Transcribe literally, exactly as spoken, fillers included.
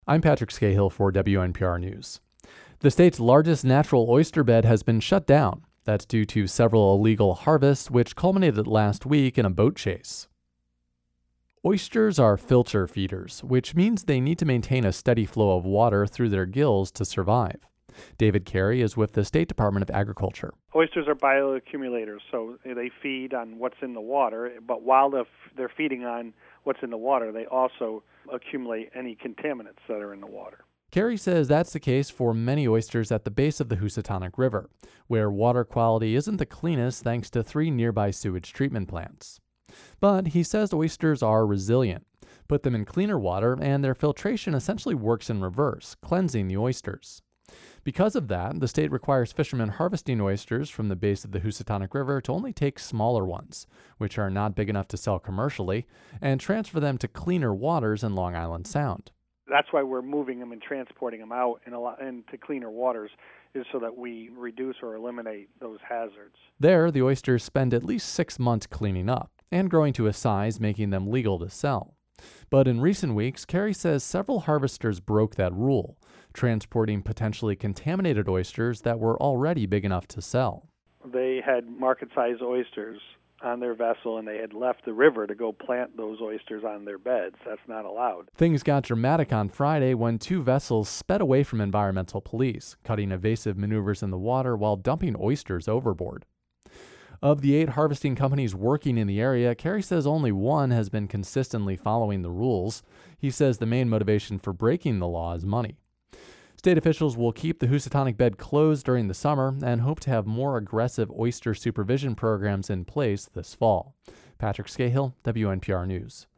I'm Patrick Scahill for W N P R News. The state's largest natural oyster bed has been shut down. That's due to several illegal harvests, which culminated last week in a boat chase. Oysters are filter feeders, which means they need to maintain a steady flow of water through their gills to survive. David Carey is with the State Department of Agriculture. Oysters are bioaccumulators, so they feed on what's in the water, but while they're feeding on what's in the water, they also accumulate any contaminants that are in the water. Carey says that's the case for many oysters at the base of the Housatonic River, where water quality isn't the cleanest thanks to three nearby sewage treatment plants. But he says oysters are resilient. Put them in cleaner water, and their filtration essentially works in reverse, cleansing the oysters. Because of that, the state requires fishermen harvesting oysters from the base of the Housatonic River to only take smaller ones, which are not big enough to sell commercially, and transfer them to cleaner waters in Long Island Sound. That's why we're moving them and transporting them out in a lot, into cleaner waters, is so that we reduce or eliminate those hazards. There, the oysters spend at least six months cleaning up and growing to a size making them legal to sell. But in recent weeks, Carey says several harvesters broke that rule, transporting potentially contaminated oysters that were already big enough to sell. They had market-sized oysters on their vessel, and they had left the river to go plant those oysters on their beds. That's not allowed. Things got dramatic on Friday when two vessels sped away from environmental police, cutting evasive maneuvers in the water while dumping oysters overboard. Of the eight harvesting companies working in the area, Carey says only one has been consistently following the rules. He says the main motivation for breaking the law is money. State officials will keep the Housatonic bed closed during the summer and hope to have more aggressive oyster supervision programs in place this fall. Patrick Scahill, W N P R News.